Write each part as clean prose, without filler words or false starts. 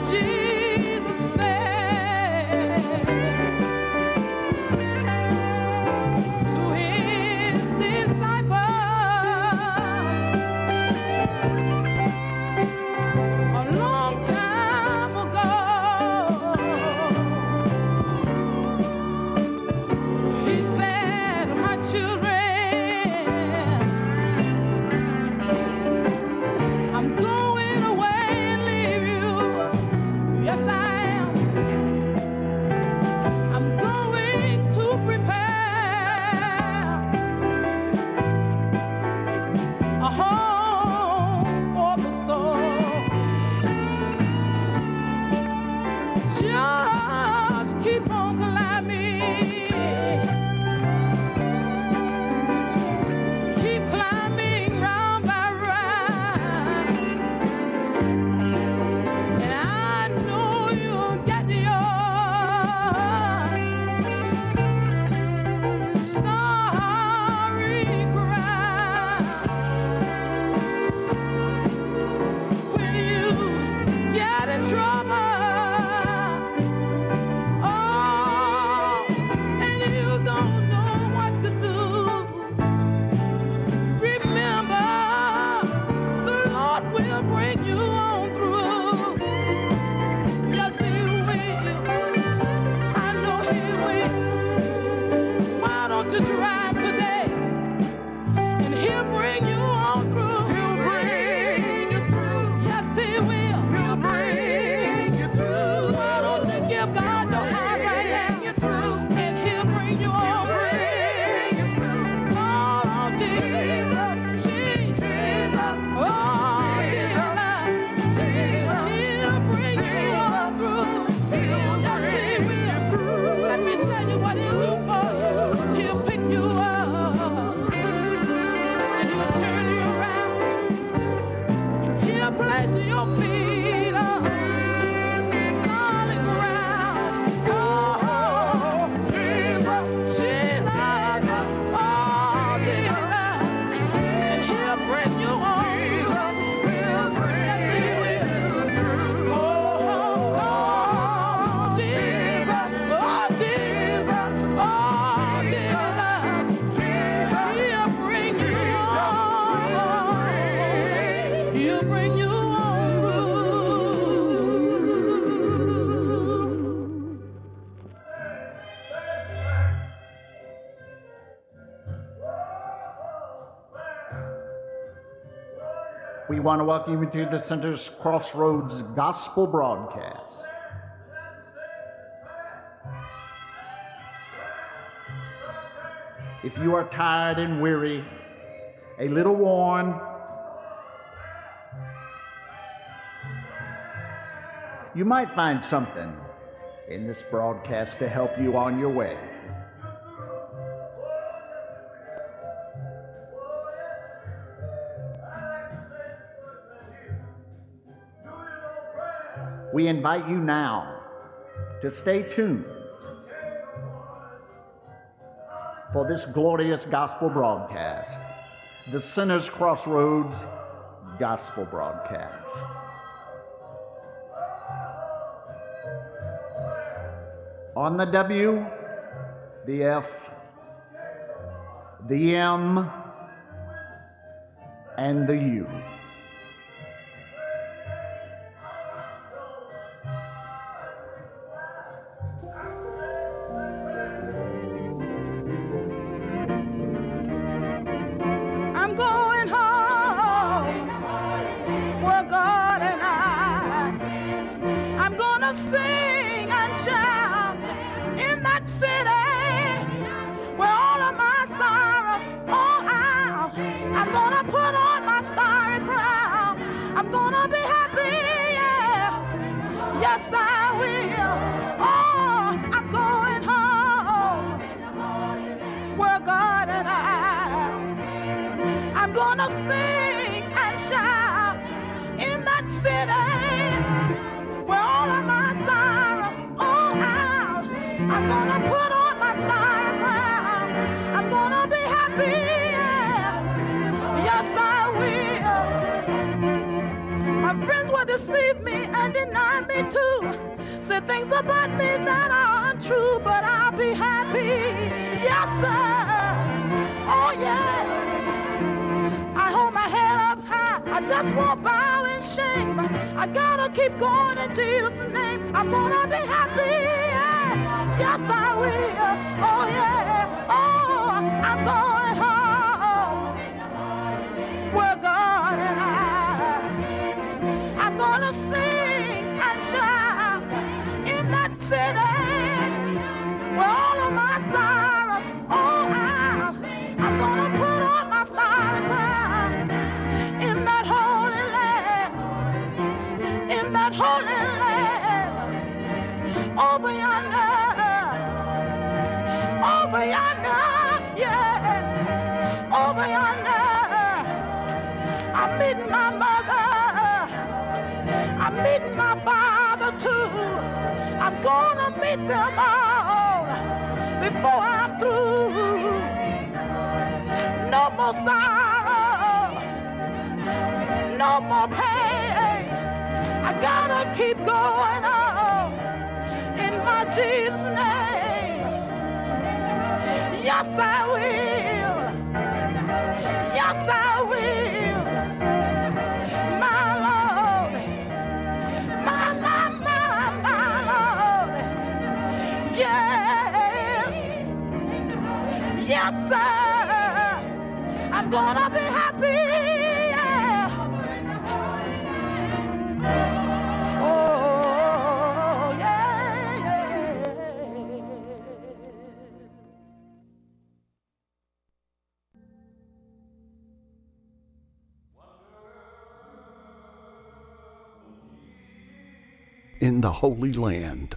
We want to welcome you to the Sinners Crossroads Gospel Broadcast. If you are tired and weary, a little worn, you might find something in this broadcast to help you on your way. We invite you now to stay tuned for this glorious gospel broadcast, the Sinners Crossroads Gospel Broadcast. On the W, the F, the M, and the U. Sing and shout in that city where all of my sorrows all out. I'm gonna put on my starry crown. I'm gonna be happy, yeah. Yes, I will. Oh, I'm going home where God and I'm gonna sing and shout in that city. I'm gonna put on my star crown. I'm gonna be happy, yeah. Yes, I will. My friends will deceive me and deny me. me to say things about me that are untrue, but I'll be happy. Yes, sir. Oh, yeah. I hold my head up high. I just won't bow in shame. I gotta keep going in Jesus' name. I'm gonna be happy. Yeah. Yes, I will. Oh, yeah. Oh, I'm going home. Where God and I'm gonna sing and shout in that city where all of my sorrows all out. I'm gonna put on my starry crown in that holy land, in that holy land, over yonder, yes, over yonder. I'm meeting my mother, I'm meeting my father too. I'm gonna meet them all before I'm through. No more sorrow, no more pain. I gotta keep going on in my Jesus' name. Yes, I will. Yes, I will. My Lord, my Lord. Yes, yes, sir. I'm gonna be happy. Yeah. Oh, yeah, yeah. In the Holy Land.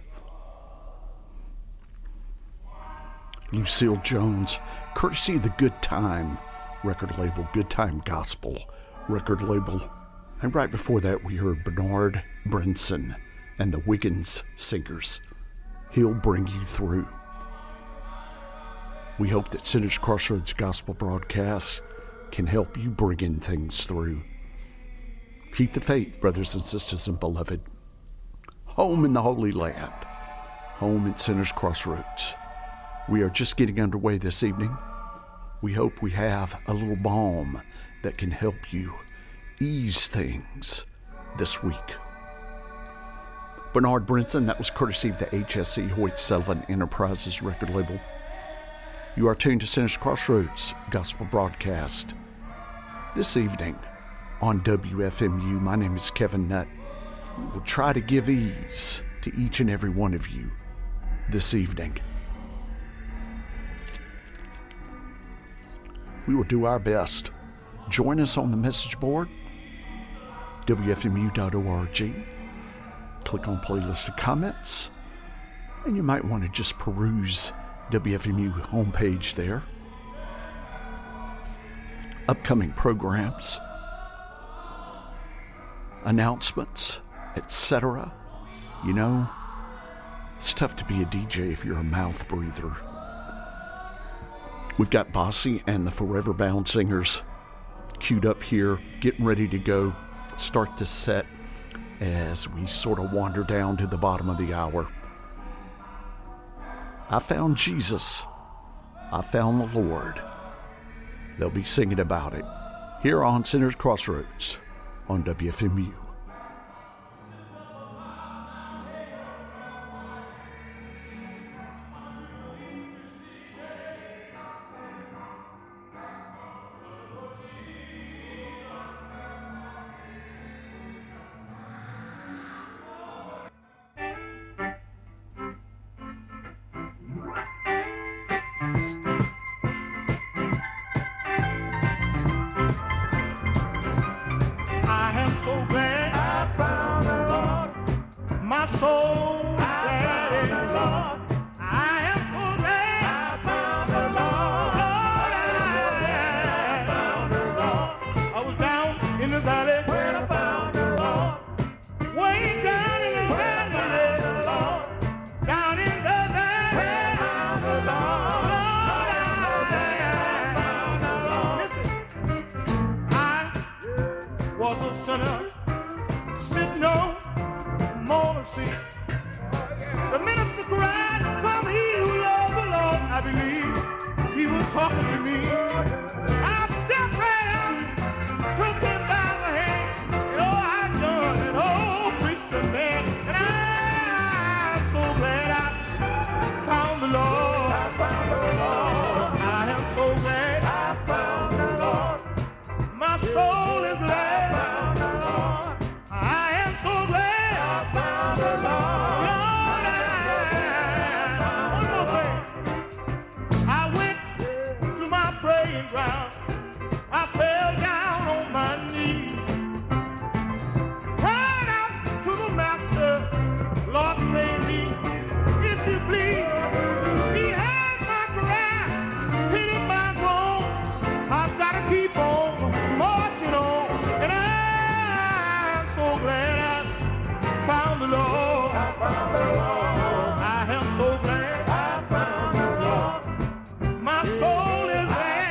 Lucille Jones, courtesy of the Good Time record label, Good Time Gospel record label. And right before that, we heard Bernard Brinson and the Wiggins Singers. He'll Bring You Through. We hope that Sinners Crossroads Gospel broadcast can help you bring in things through. Keep the faith, brothers and sisters and beloved. Home in the Holy Land. Home at Sinners Crossroads. We are just getting underway this evening. We hope we have a little balm that can help you ease things this week. Bernard Brinson, that was courtesy of the HSE Hoyt Sullivan Enterprises record label. You are tuned to Sinners Crossroads Gospel broadcast this evening on WFMU. My name is Kevin Nutt. We'll try to give ease to each and every one of you this evening. We will do our best. Join us on the message board, WFMU.org. Click on playlist of comments, and you might want to just peruse WFMU homepage there. Upcoming programs, announcements, etc. You know, it's tough to be a DJ if you're a mouth breather. We've got Bossy and the Forever Bound Singers queued up here, getting ready to go start this set as we sort of wander down to the bottom of the hour. I found Jesus. I found the Lord. They'll be singing about it here on Sinners Crossroads on WFMU. Was a sinner, sitting on Mona The minister cried, come he who loves the Lord. I believe he was talking to me. I stepped right out, took him by the hand, and oh, I joined an old Christian band. And I'm so glad I found the Lord. I found the Lord. I am so glad I found the Lord. My soul is glad. I found the Lord. I am so glad I found the Lord. Praying ground, I fell down on my knees, cried out to the Master, Lord save me, if you please. He heard my cry, pitied my groan. I've got to keep on marching on, and I'm so glad I found the Lord. I found the Lord. I am so glad I found the Lord. My soul is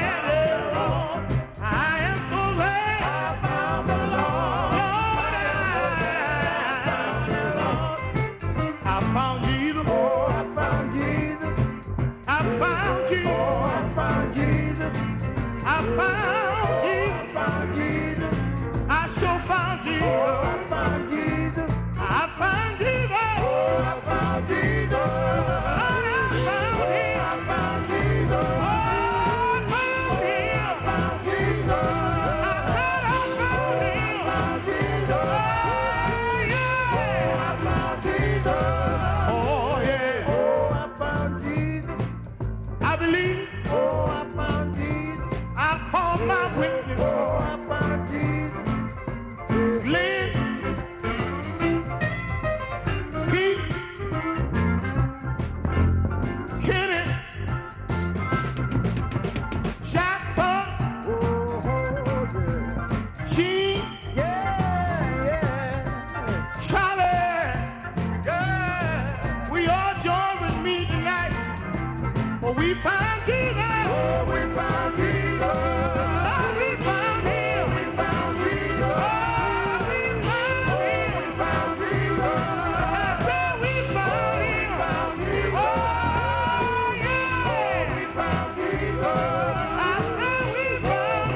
we found Jesus. Oh, we found Jesus. Oh, we found him. We found Jesus. Oh, we found him. We found Jesus. I said we found him. We found Jesus. Oh, yeah. Oh, we found Jesus. I said we found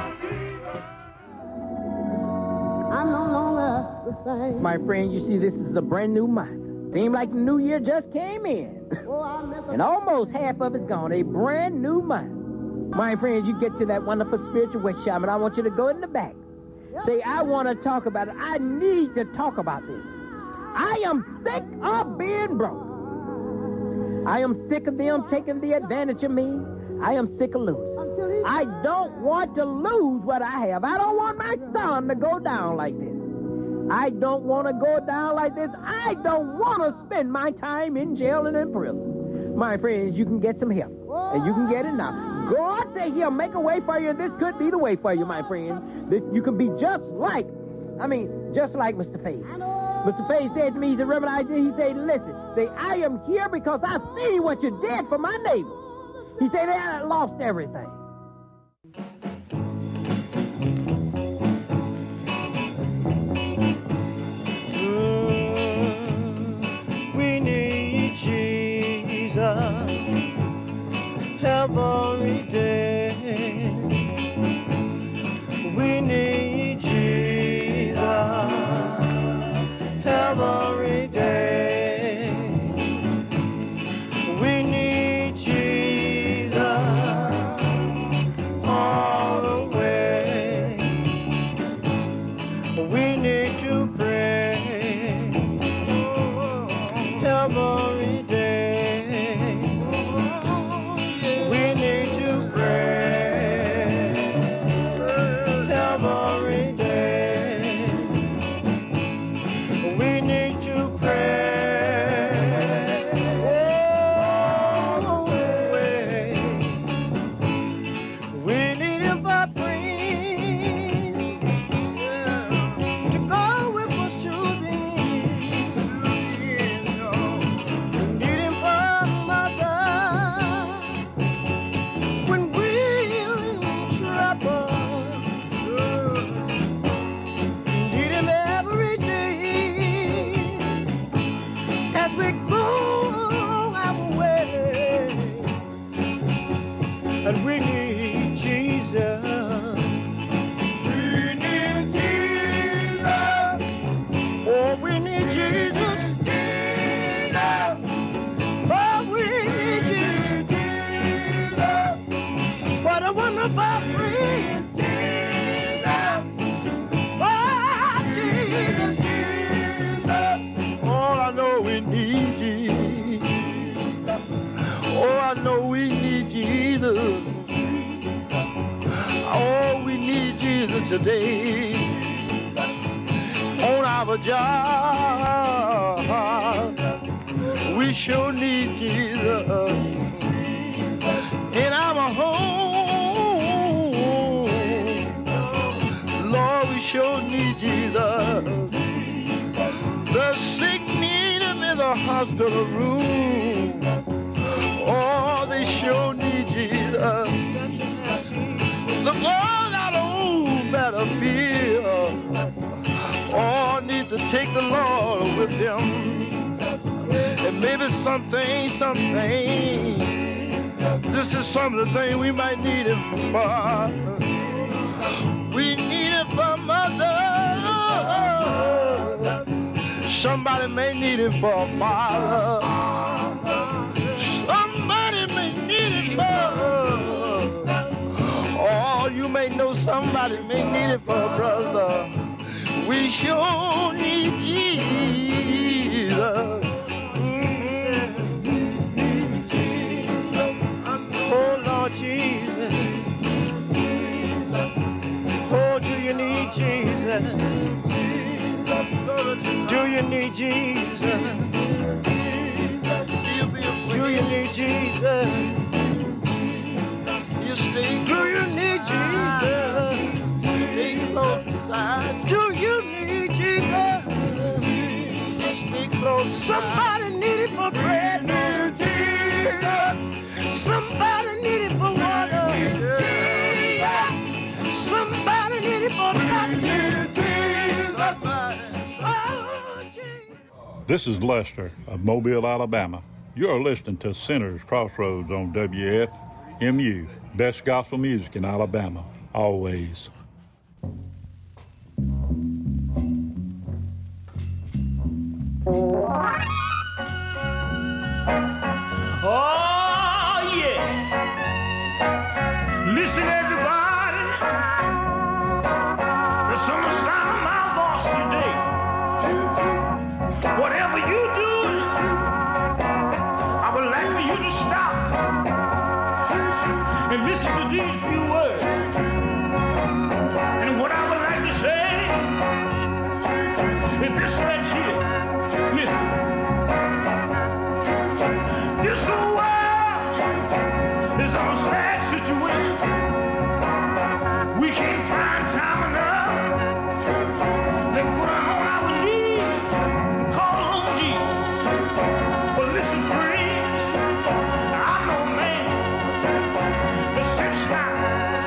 him. I'm no longer the same. My friend, you see, this is a brand new month. Seemed like the new year just came in. And almost half of it's gone. A brand new month. My friends, you get to that wonderful spiritual workshop, and I want you to go in the back. Say, I want to talk about it. I need to talk about this. I am sick of being broke. I am sick of them taking the advantage of me. I am sick of losing. I don't want to lose what I have. I don't want my son to go down like this. I don't want to go down like this. I don't want to spend my time in jail and in prison. My friends, you can get some help, and you can get it now. God said he'll make a way for you, and this could be the way for you, my friend. You can be just like Mr. Faith. Mr. Faith said to me, he said, Reverend Isaac, he said, listen, say, I am here because I see what you did for my neighbors. He said, I lost everything. We need Jesus every day. We need Jesus every day. We need Jesus all the way. We need to pray every day. We need to pray every day. We need to pray all the way. We need Him for friends to go with us to the end. We need need Jesus. Oh, I know we need Jesus. Oh, we need Jesus today. On our job, we sure need Jesus. In our home, Lord, we sure need Jesus. The sick need him in the hospital room. Oh, they sure need Jesus. The boys out on battlefield, oh, need to take the Lord with them. And maybe something, this is some of the things we might need him for. We need it for mother. Somebody may need it for a father. Somebody may need it for. Oh, you may know somebody may need it for a brother. We sure need Jesus. Oh, Lord Jesus. Oh, do you need Jesus? Do you need Jesus? Do you need Jesus? Do you need Jesus? Stay close beside. Do you need Jesus? Stay close. Somebody need it for bread. Jesus. Somebody need it for water. Somebody need it for This is Lester of Mobile, Alabama. You're listening to Sinners Crossroads on WFMU. Best gospel music in Alabama, always. Oh, yeah. Listen, everybody. There's some sound of my voice today. Whatever you do, I would like for you to stop and listen to these few words. And what I would like to say is this right here. Listen. This whole world is on a sad situation. We can't find time enough to put on our knees and call on Jesus. But listen, friends, I know a man that sits down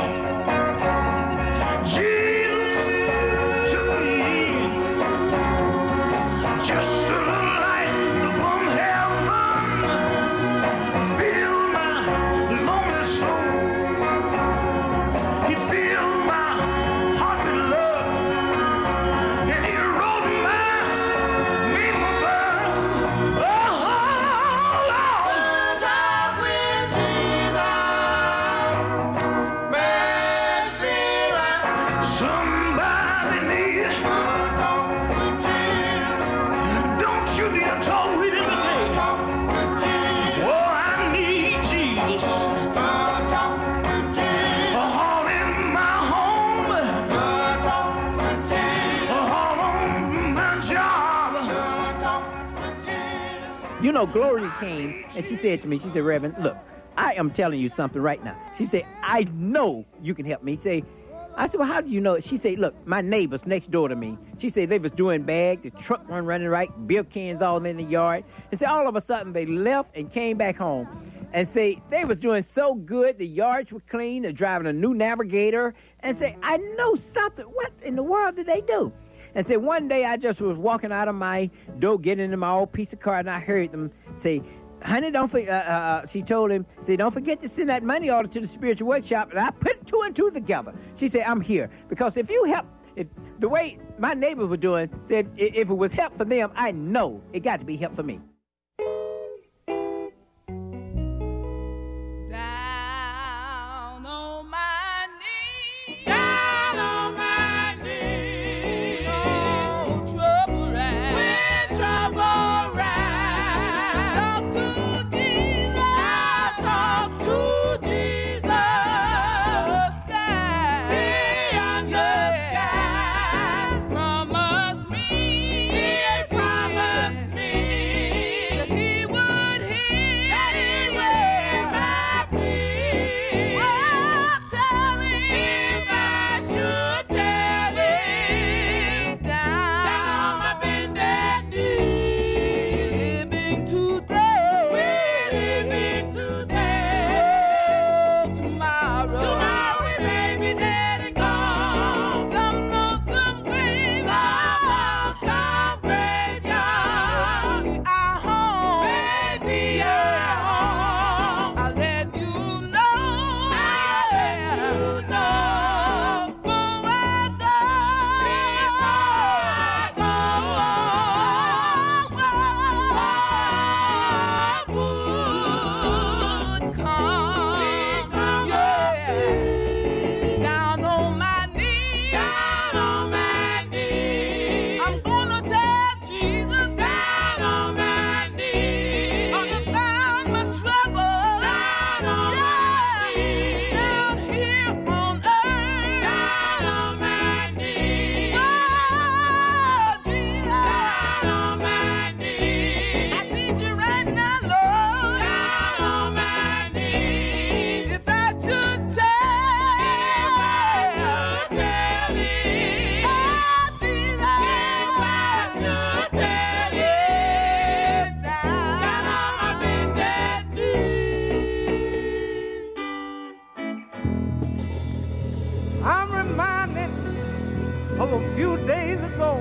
You know, Gloria came and she said to me, she said, Reverend, look, I am telling you something right now. She said, I know you can help me. I said, well, how do you know? She said, look, my neighbors next door to me, she said they was doing bad, the truck wasn't running right, beer cans all in the yard. And say all of a sudden they left and came back home. And say they was doing so good, the yards were clean, they're driving a new Navigator. And say, I know something. What in the world did they do? And say, one day I just was walking out of my door, getting into my old piece of car, and I heard them say, honey, don't forget, she told him, say, don't forget to send that money order to the spiritual workshop. And I put two and two together. She said, I'm here. Because if you help, if the way my neighbors were doing, said, if it was help for them, I know it got to be help for me. Down on my knees, down on my knees, oh, trouble rise, when trouble rise, talk to Jesus, I talk to Jesus, the sky, beyond the sky, promise me, yes, promise me, that he would hear my plea. Well, tell him I should tell him down on my bended knee. Living today, we're living today. Oh, tomorrow we may be dead and gone. Some know some grave, some graveyard. We are home, baby, yeah, home. I'll let you know, before I go, would come, yeah, down on my knees, I'm gonna tell Jesus, down on my knees, all about my trouble, down here on earth, down on my knees, oh, Jesus, down on my knees, I need you right now, Lord, down on my knees, if I should tell him, oh, Jesus, if I should tell him, down on my bended knees. I'm reminded of a few days ago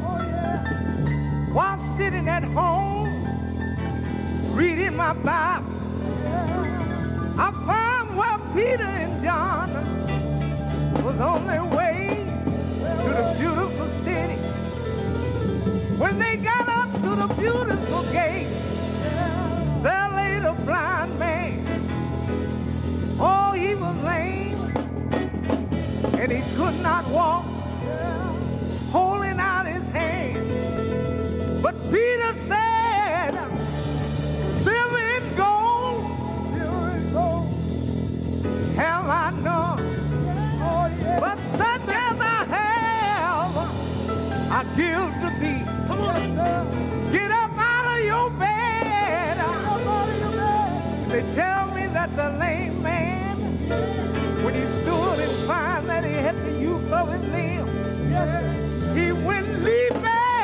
while sitting at home reading my Bible. I found where Peter and John was on their way to the beautiful city. When they got up to the beautiful gate, there lay the blind man. Oh, he was lame, and he could not walk, holding out his hand. But Peter said, silver and gold have I none, but such as I have, I give to thee. Get up out of your bed. They tell me that the lame man, when he stood and found that he had the use of his limb, he went leaping.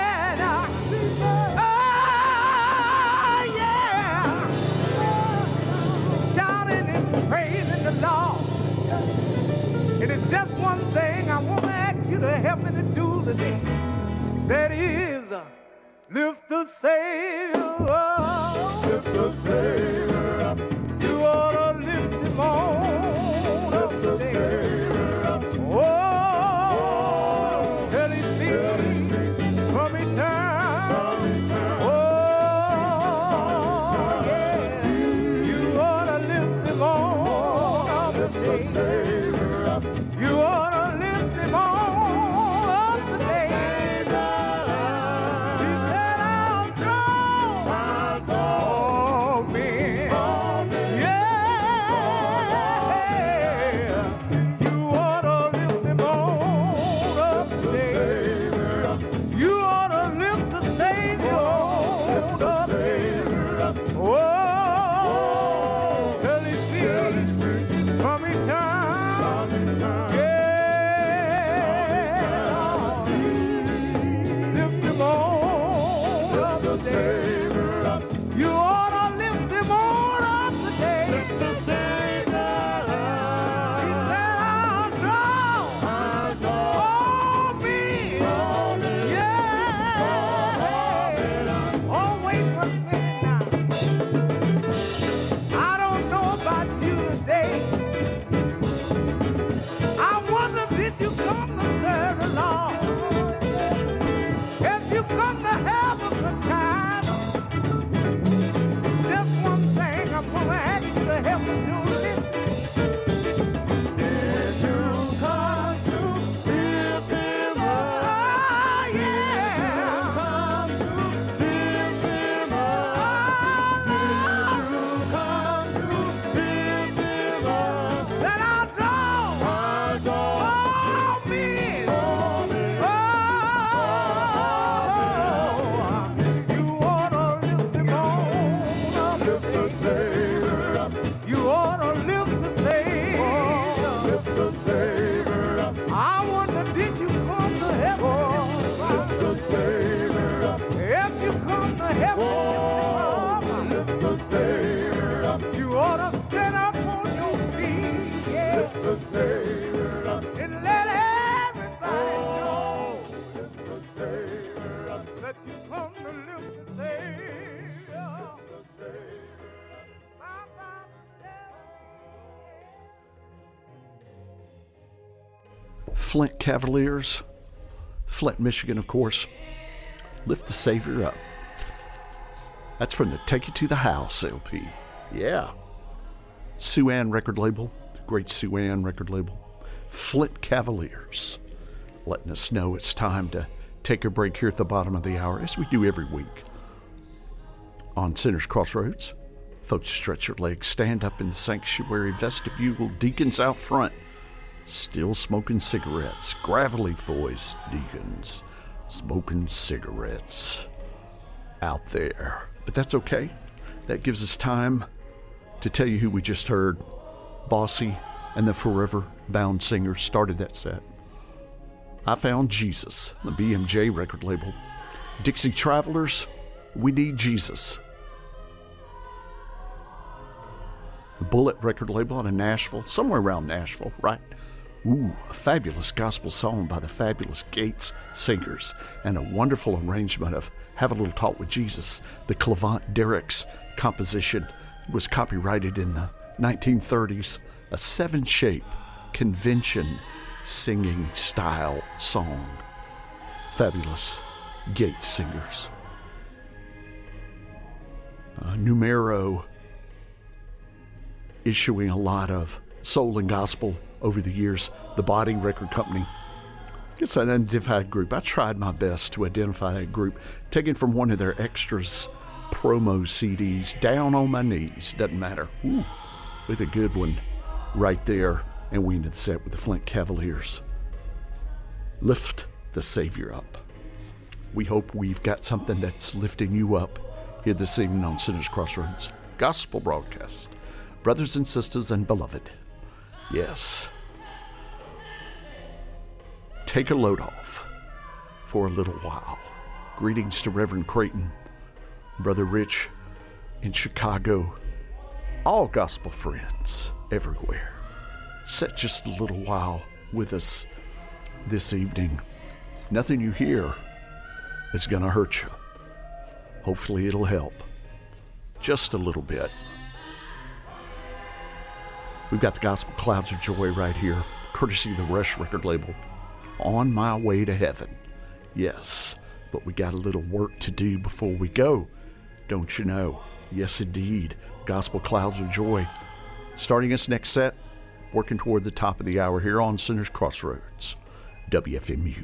Oh, yeah. Shouting and praising the Lord. It is just one thing I want to ask you to help me to do today. That is, lift the Savior up. Lift the Savior up. You ought to lift him on up today. Oh, till he speaks from eternity. Oh, yeah. You ought to lift him on up today. You ought to lift him on up today. He said, I'll draw all men. Yeah. You ought to lift him on up today. You ought to lift the Savior on up today. Oh, till he speaks from eternity. Lift him on up today. You ought to lift him on up today. Lift the Savior. He said, I'll draw all men. Yeah. Oh, wait one minute now. I don't know about you today. I wonder, did you come to serve the Lord? If you come to have a good time, just one thing I'm going to ask you to help me do this. Did you come to lift him up? Oh, yeah. Come to lift him up. Did you come to lift him up? That I'll draw all men. Oh, you ought to lift him on up today. You ought to lift the Savior. I wonder, did you come to heaven? If you come to heaven, you ought to stand up on your feet, yeah, and let everybody know that you come to lift the Savior. Flint Cavaliers, Flint, Michigan, of course. Lift the Savior up. That's from the Take You to the House LP. Yeah. Sue Ann record label, great Sue Ann record label. Flint Cavaliers, letting us know it's time to take a break here at the bottom of the hour, as we do every week. On Sinners Crossroads, folks stretch your legs, stand up in the sanctuary vestibule, deacons out front, still smoking cigarettes, gravelly voiced deacons smoking cigarettes out there. But that's okay. That gives us time to tell you who we just heard. Bossy and the Forever Bound Singers started that set. I Found Jesus, the BMJ record label. Dixie Travelers, We Need Jesus. The Bullet record label out of Nashville, somewhere around Nashville, right? Ooh, a fabulous gospel song by the fabulous Gates Singers, and a wonderful arrangement of Have a Little Talk with Jesus. The Clavant Derricks composition was copyrighted in the 1930s, a 7-shape convention singing style song. Fabulous Gates Singers. Numero issuing a lot of soul and gospel over the years. The Body Record Company. It's an unidentified group. I tried my best to identify that group, taken from one of their extras promo CDs, Down on My Knees. Doesn't matter. Ooh, with a good one right there. And we ended the set with the Flint Cavaliers. Lift the Savior up. We hope we've got something that's lifting you up here this evening on Sinners Crossroads Gospel Broadcast. Brothers and sisters and beloved, yes, take a load off for a little while. Greetings to Reverend Creighton, Brother Rich in Chicago, all gospel friends everywhere. Set just a little while with us this evening. Nothing you hear is going to hurt you. Hopefully it'll help just a little bit. We've got the Gospel Clouds of Joy right here, courtesy of the Rush record label. On My Way to Heaven. Yes, but we got a little work to do before we go, don't you know? Yes, indeed. Gospel Clouds of Joy. Starting us next set, working toward the top of the hour here on Sinners Crossroads, WFMU.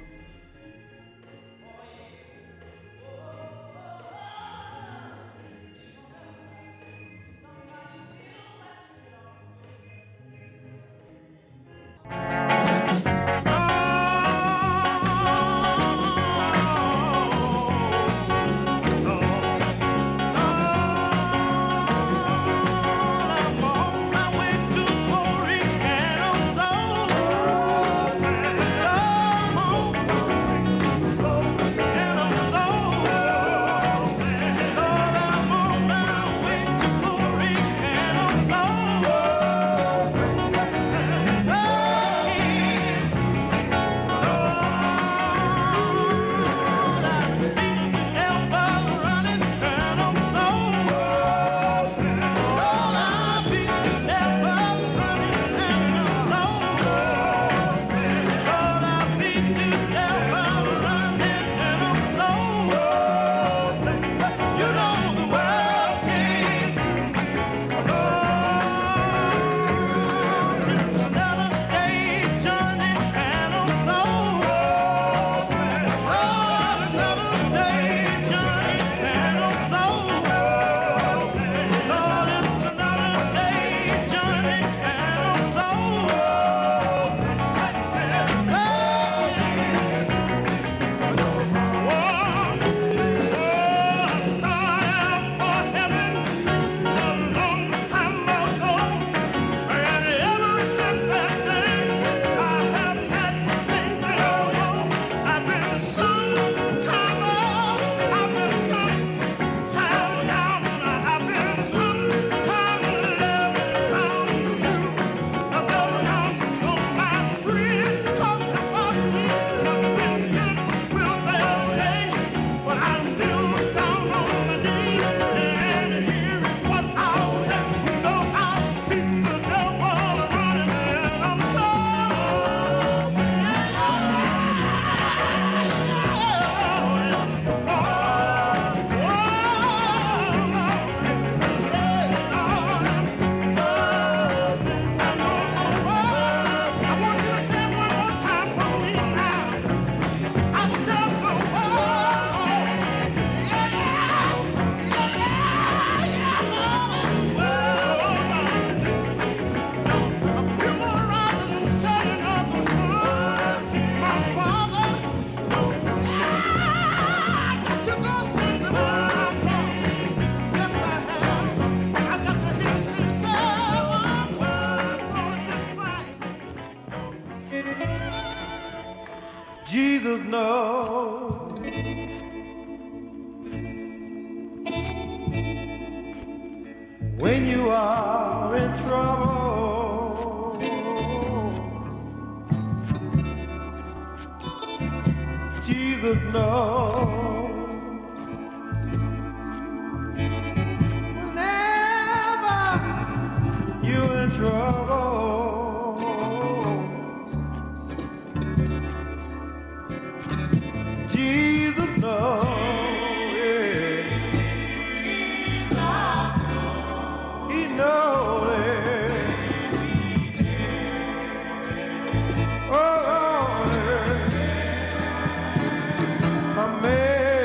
Jesus knows when you are in trouble. Jesus knows whenever you're in trouble. Jesus knows, yeah. He knows it. Oh, yeah. My man.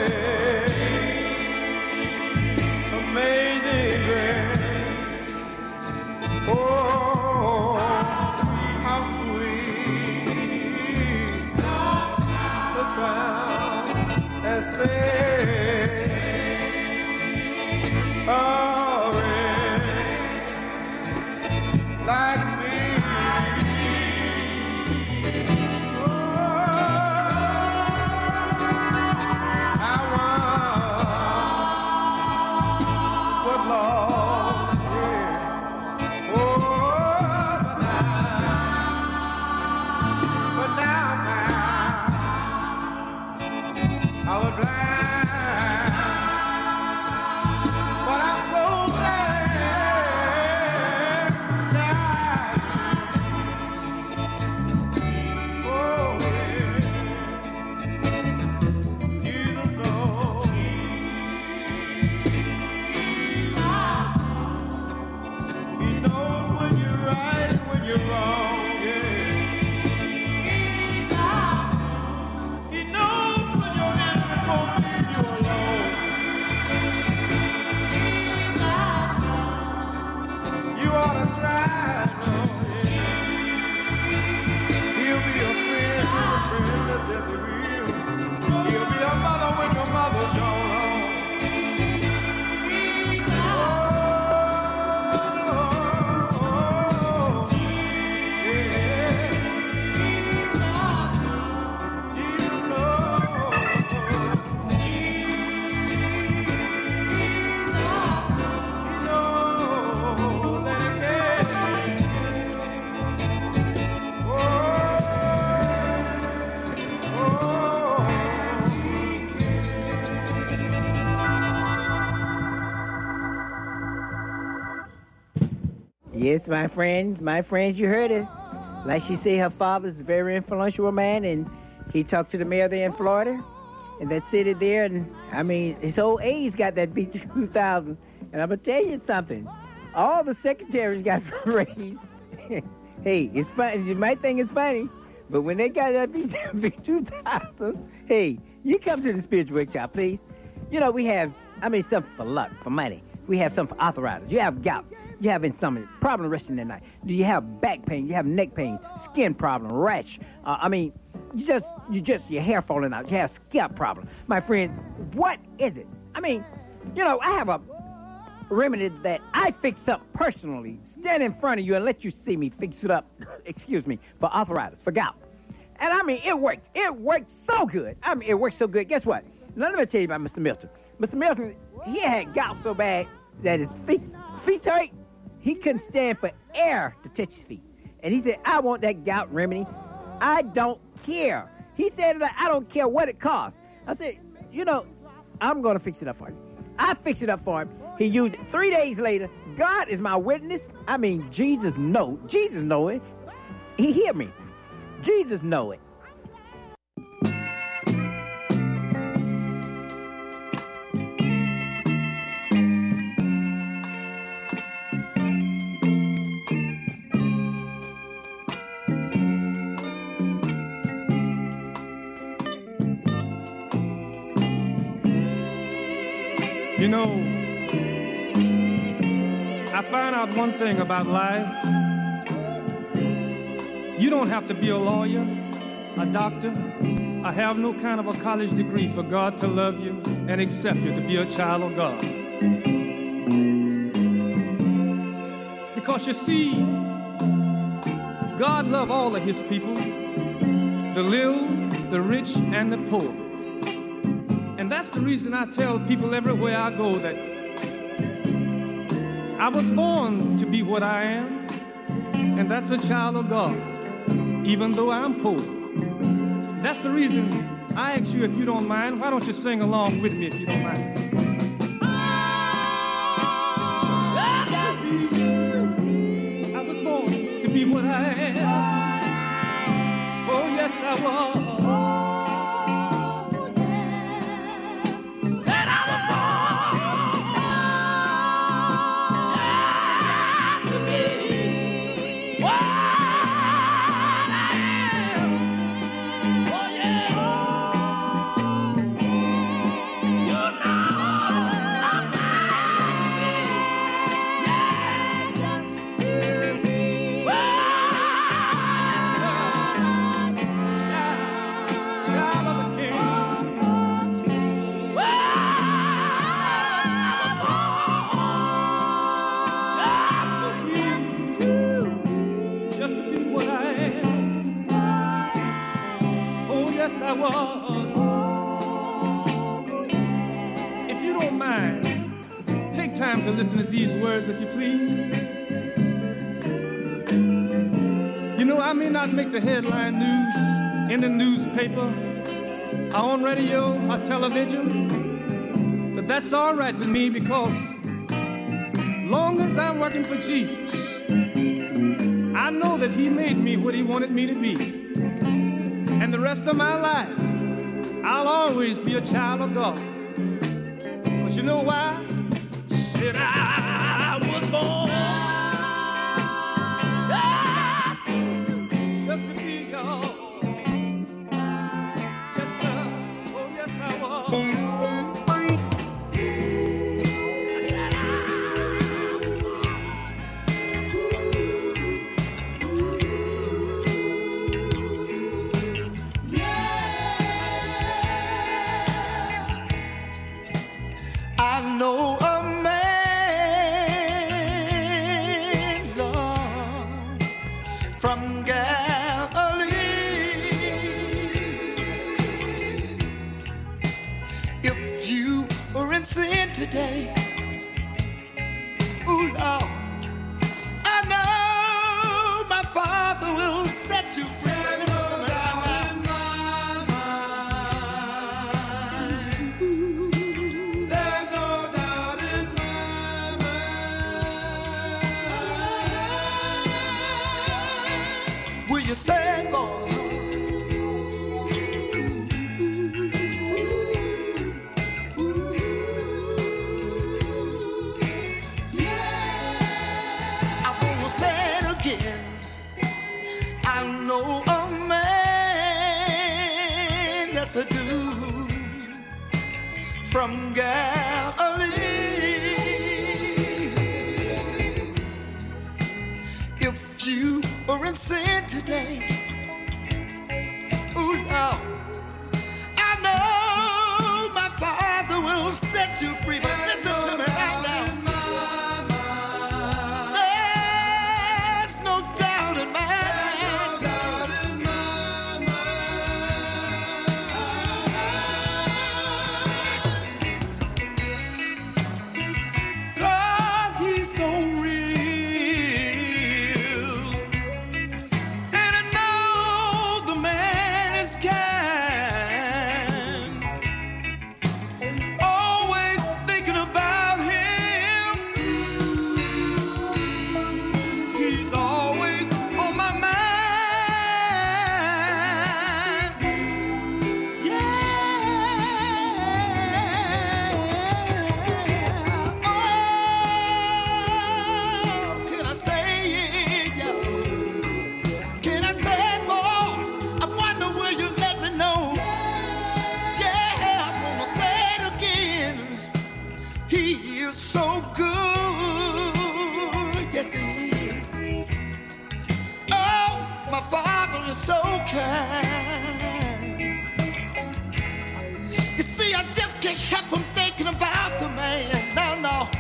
Yes, my friends, you heard it. Like she said, her father's a very influential man, and he talked to the mayor there in Florida, and that city there, and I mean, his old age got that B-2000, and I'm going to tell you something. All the secretaries got raised. Hey, it's funny. You might think it's funny, but when they got that B-2000, hey, you come to the spiritual workshop, please. You know, we have, something for luck, for money. We have something for arthritis. You have gout. You have insomnia, problem resting at night. Do you have back pain? You have neck pain, skin problem, rash. Your hair falling out. You have scalp problem. My friends, what is it? I have a remedy that I fix up personally. Stand in front of you and let you see me fix it up, for arthritis, for gout. And it works. It works so good. It works so good. Guess what? Now, let me tell you about Mr. Milton. Mr. Milton, he had gout so bad that his feet hurt. He couldn't stand for air to touch his feet. And he said, I want that gout remedy. I don't care. He said, I don't care what it costs. I said, I'm going to fix it up for you. I fixed it up for him. He used it 3 days later. God is my witness. Jesus know it. He hear me. Jesus know it. I find out one thing about life. You don't have to be a lawyer, a doctor, or have no kind of a college degree for God to love you and accept you to be a child of God. Because you see, God loves all of his people, the little, the rich, and the poor. And that's the reason I tell people everywhere I go that I was born to be what I am, and that's a child of God, even though I'm poor. That's the reason I ask you, if you don't mind, why don't you sing along with me if you don't mind? I was born to be what I am. Oh, yes, I was. If you don't mind, take time to listen to these words, if you please. I may not make the headline news in the newspaper, or on radio or television, but that's all right with me, because long as I'm working for Jesus, I know that he made me what he wanted me to be. And the rest of my life, I'll always be a child of God. But you know why? Said I was born just to be God. Yes, sir. Oh, yes, I was. I know a man, Lord, from Galilee. yes I do. From Galilee, if you are in sin today, ooh Lord, I know my Father will set you free. But listen to me right now. There's no doubt in my mind. God, He's so real, and I know the man is kind. Always thinking about Him. He's always on my mind. Yeah. Oh, can I say it? Yeah. Can I say it, boys? I wonder will you let me know? Yeah, I'm gonna say it again. He is so good. Yes, He is. Oh, my Father is so kind. You see, I just can't help from thinking about the man. No, no.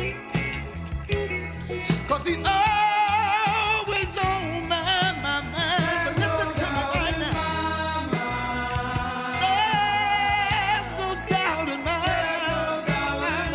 'Cause He's always on my mind. But listen to me right now. There's no doubt in my mind.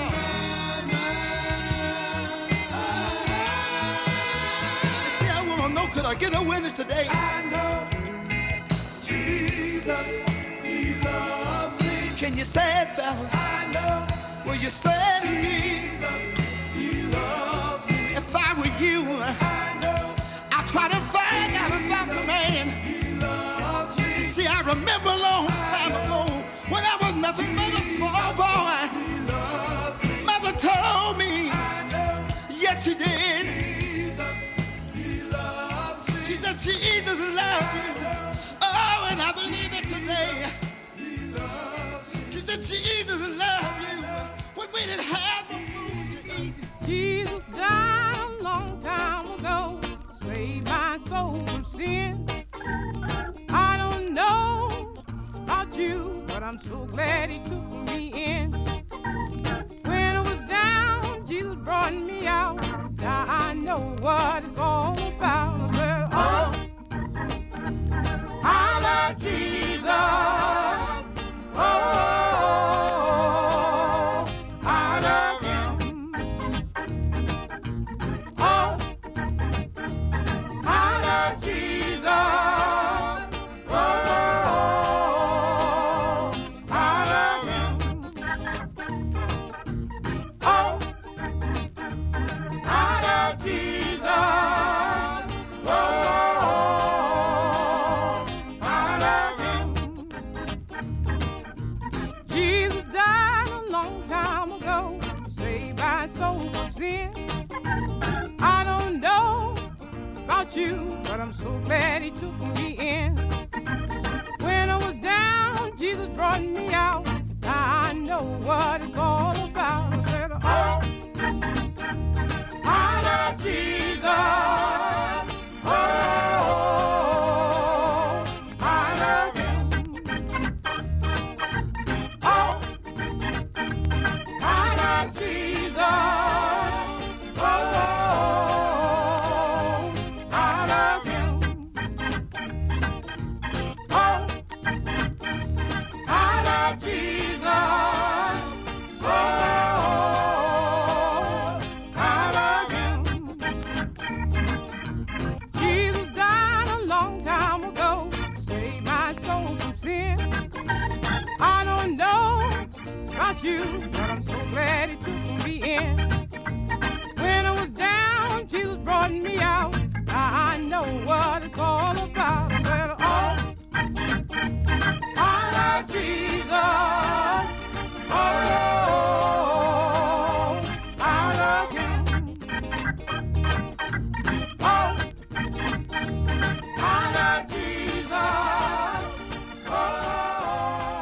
You see, I wanna know, could I get a witness today? I know Jesus, He loves me. Can you say it, fellas? I know. Well, you said Jesus, He loves me. If I were you, I know. I'd try to find out about the man. He loves me. You see, I remember a long time ago when I was nothing but a small boy. He loves me. Mother told me, I know. Yes, she did. Jesus, He loves me. She said, Jesus loves you. Oh, and I believe it today. He loves you. She said, Jesus loves you. When we didn't have the food to eat. Jesus died a long time ago, saved my soul from sin. I don't know about you, but I'm so glad He took me in. When I was down, Jesus brought me out. Now I know what it's all about. I said, oh, I love Jesus. Oh, I love Him. Oh, I love Jesus. Oh, I love Him. Oh, I love Jesus. Oh, I love Him. Jesus died a long time ago, saved my soul from sin. I don't know about you, but I'm so glad He took me in. When I was down, Jesus brought me out. Now I know what it's all about. I said, oh, I love Jesus. Oh, I love Him. Oh, I love Jesus. Oh, I love Him. Oh, I love Jesus. Oh, I love Him. Jesus died a long time ago, saved my soul from sin. I don't know about you, but I'm so glad He took me in. When I was down, Jesus brought me out. Now I know what it's all about. I said, oh, I love Jesus. Oh, I love Him. Oh, I love Jesus. Oh,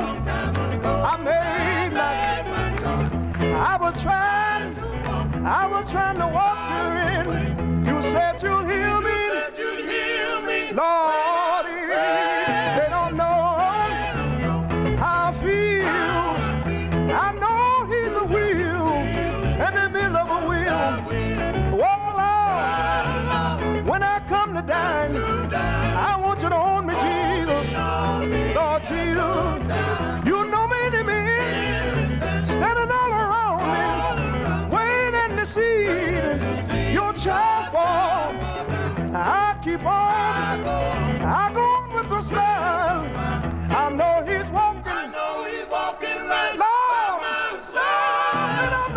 I made my choice. I was trying to walk you in. You said you'll heal me. Lord, they don't know how I feel. I know he's a wheel, and in the middle of a wheel. Oh, Lord, when I come to dine, I want you to hold me, Jesus. Lord Jesus, you know many men standing all around me, waiting to see your child fall. I keep on, I go on with a smile. I know he's walking right. Lord, and I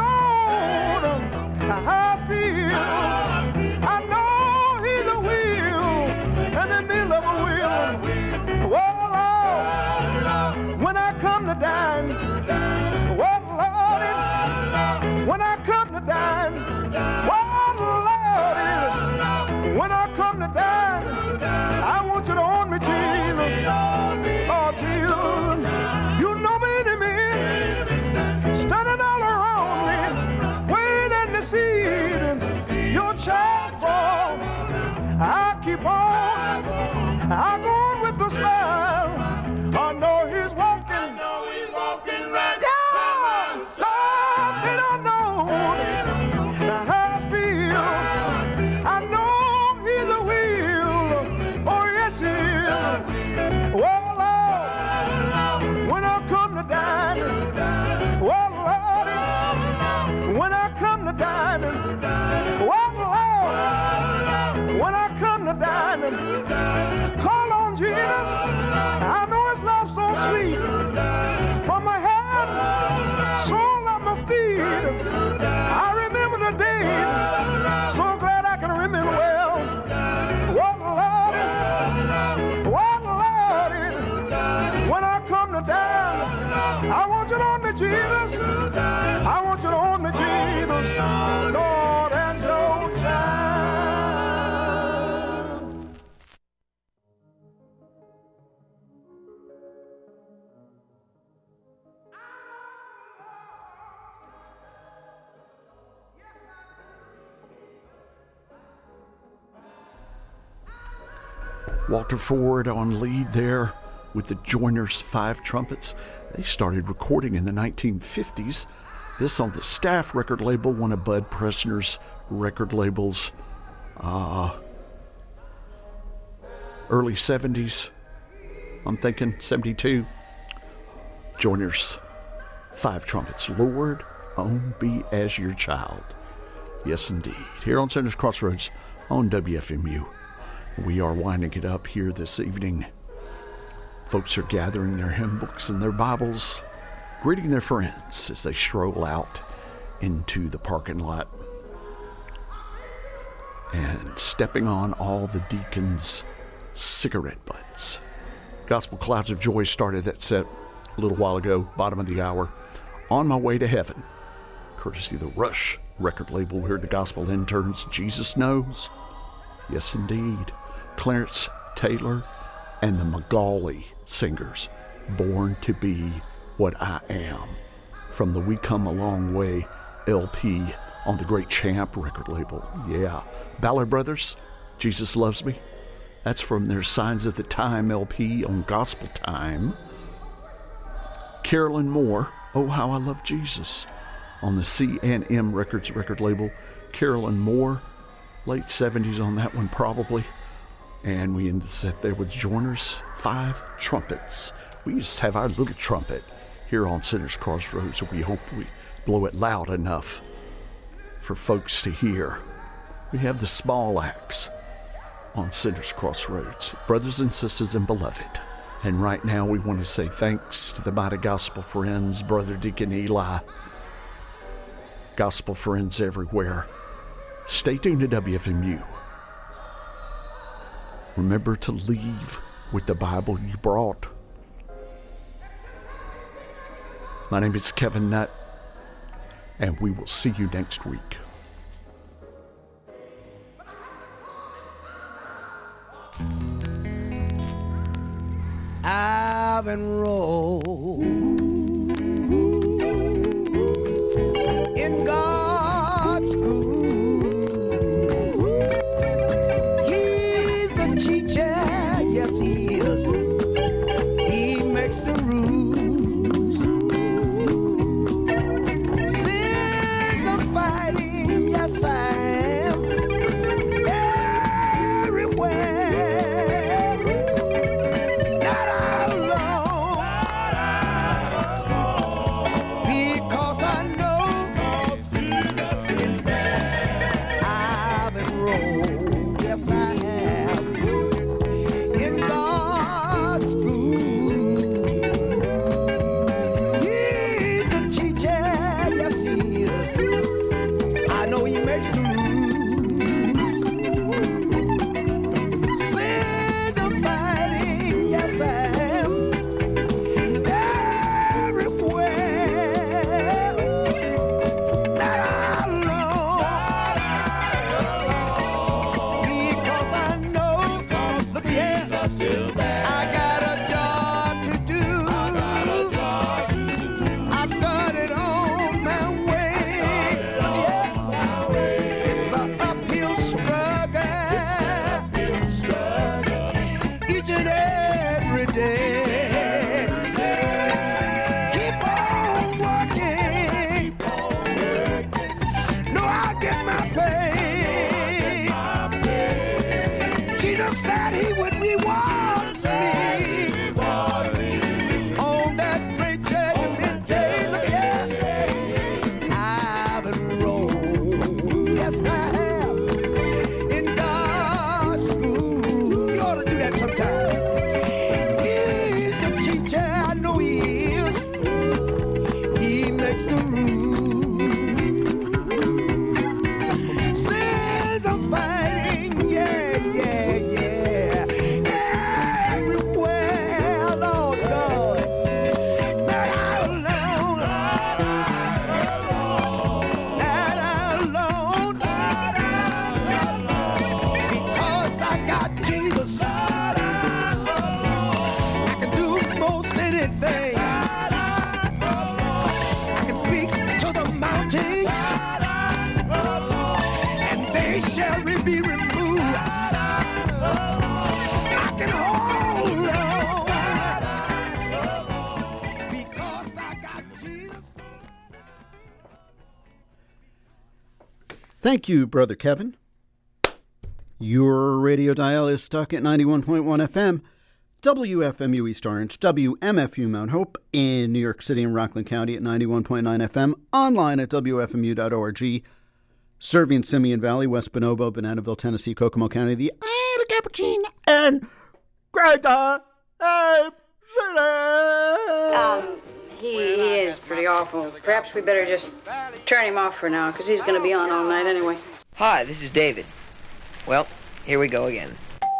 know how I feel. I know he's a wheel, and in the middle of a wheel. Oh, Lord, when I come to dine, oh, Lord, when I come to dine, oh, Lord, when I come to dine, I want you to hold me, Jesus. Oh, Jesus, you know many men standing all around me, waiting to see your child fall. I keep on, I go on with a smile. I know he's walking right. Yeah, Lord, they don't know how I feel. I know he's a wheel. Oh, yes, he is. Oh, Lord, when I come to dine. Oh, Lord, when I come to dine. Oh, Lord, when I come to dine. Call on Jesus. I know his love so sweet. From my head, soul of my feet. I remember the day. So glad I can remember well. What Lord, when I come to die, I want you to hold me, Jesus. I want you to hold me, Jesus. Lord, and your child. Walter Ford on lead there with the Joiners 5 trumpets. They started recording in the 1950s. This on the Staff record label, one of Bud Pressner's record labels. Early 70s, I'm thinking 72. Joiners 5 trumpets. Lord, own be as your child. Yes, indeed. Here on Sinners Crossroads on WFMU. We are winding it up here this evening. Folks are gathering their hymn books and their Bibles, greeting their friends as they stroll out into the parking lot and stepping on all the deacons' cigarette butts. Gospel Clouds of Joy started that set a little while ago, bottom of the hour. On My Way to Heaven, courtesy of the Rush record label, where the gospel interns, Jesus Knows. Yes, indeed. Clarence Taylor and the Magali singers, Born to Be What I Am, from the We Come a Long Way LP on the Great Champ record label. Yeah. Ballard Brothers, Jesus Loves Me. That's from their Signs of the Time LP on Gospel Time. Carolyn Moore, Oh How I Love Jesus, on the C&M Records record label. Carolyn Moore, late 70s on that one probably. And we ended the set there with Joiners 5 trumpets. We just have our little trumpet here on Sinners Crossroads, so we hope we blow it loud enough for folks to hear. We have the small axe on Sinners Crossroads, brothers and sisters and beloved. And right now we want to say thanks to the mighty gospel friends, Brother Deacon Eli, gospel friends everywhere. Stay tuned to WFMU. Remember to leave with the Bible you brought. My name is Kevin Nutt, and we will see you next week. I've been rolling Thank you, Brother Kevin. Your radio dial is stuck at 91.1 FM, WFMU East Orange, WMFU Mount Hope in New York City and Rockland County at 91.9 FM, online at WFMU.org, serving Simeon Valley, West Bonobo, Bananaville, Tennessee, Kokomo County, the Isle of Capuchin, and Greater City. He is pretty awful. Perhaps we better just turn him off for now, because he's going to be on all night anyway. Hi, this is David. Well, here we go again.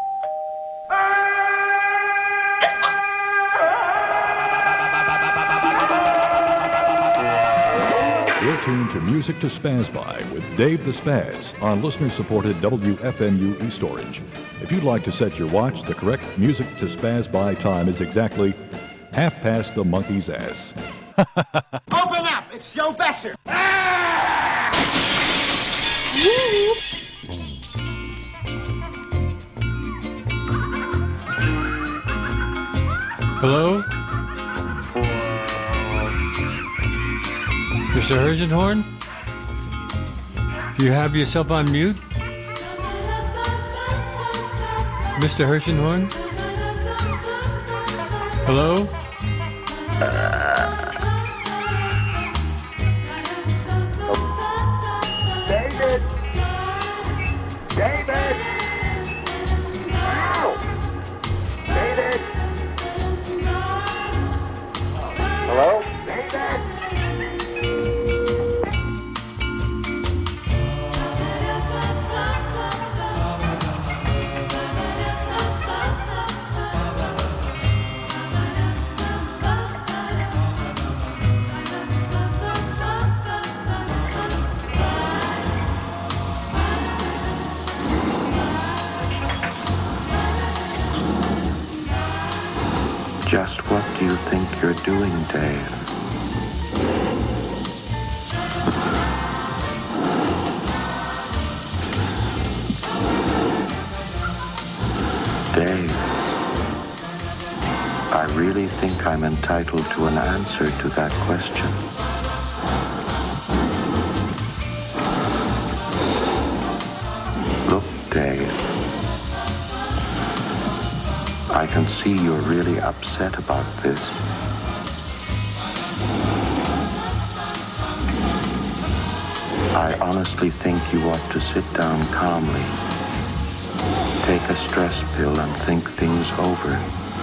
You're tuned to Music to Spaz By with Dave the Spaz on listener-supported WFMU East Orange. If you'd like to set your watch, the correct Music to Spaz By time is exactly 1/2 the monkey's ass. Open up! It's Joe Besser! Hello? Mr. Herzenhorn? Do you have yourself on mute? Mr. Herzenhorn? Hello? David! David! Ow! David! Hello? David! Just what do you think you're doing, Dave? Dave, I really think I'm entitled to an answer to that question. Look, Dave, I can see you're really upset about this. I honestly think you ought to sit down calmly, take a stress pill and think things over.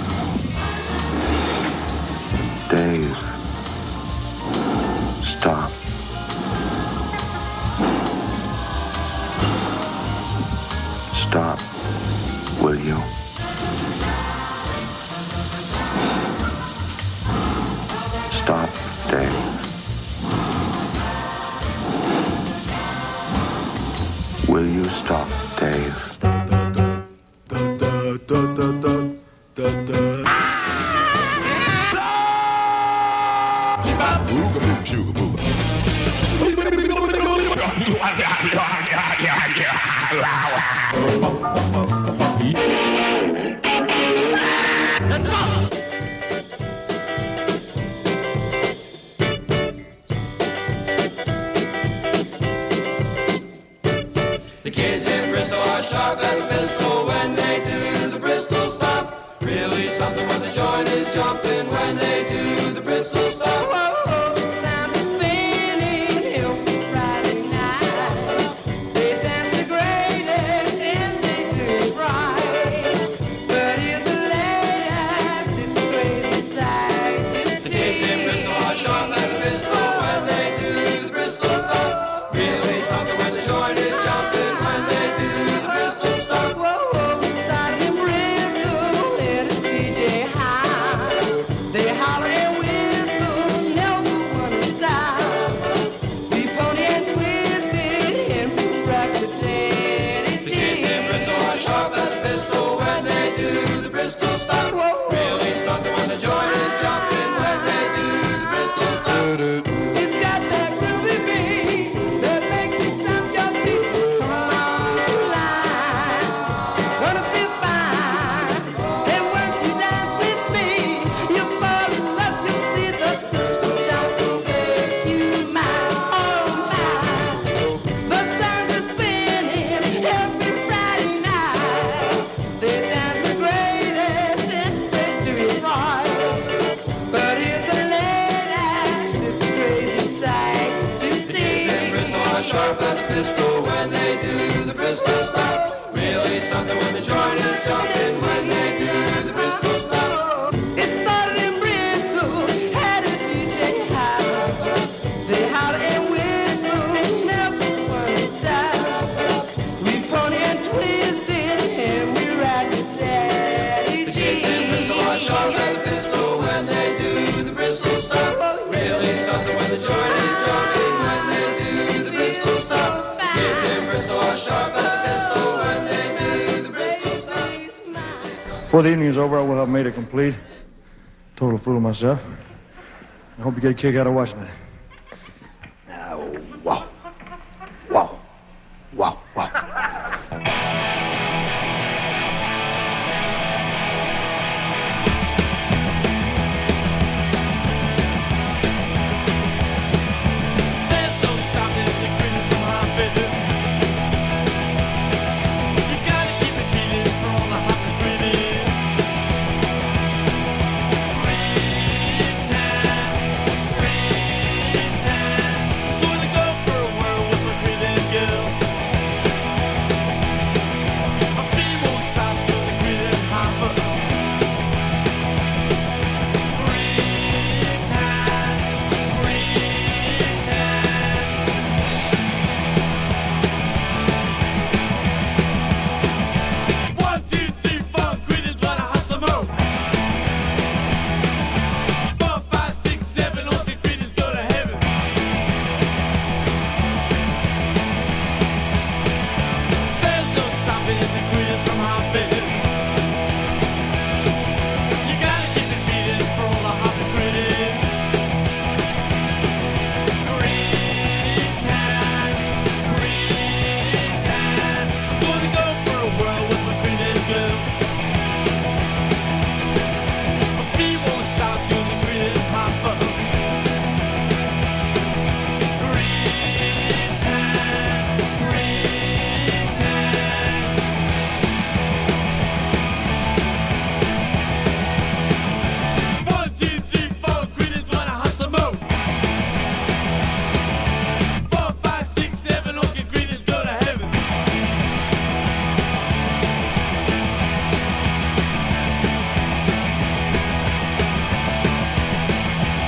Dave, stop. Stop, will you? Stop, Dave. Will you stop, Dave? Let's go! The kids in Bristol are sharp and physical when they do the Bristol stomp. Really something when the joint is jumping when they do the Bristol stomp. It's time to finish Friday night. Before the evening is over, I will have made a complete, total fool of myself. I hope you get a kick out of watching it. Wow. Wow. Wow. Wow.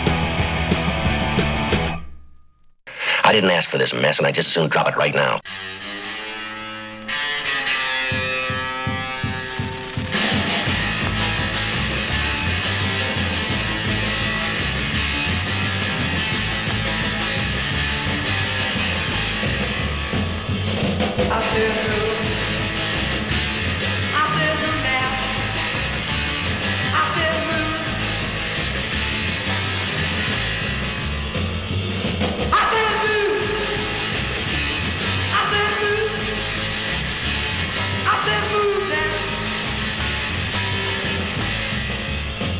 I didn't ask for this mess, and I just as soon drop it right now.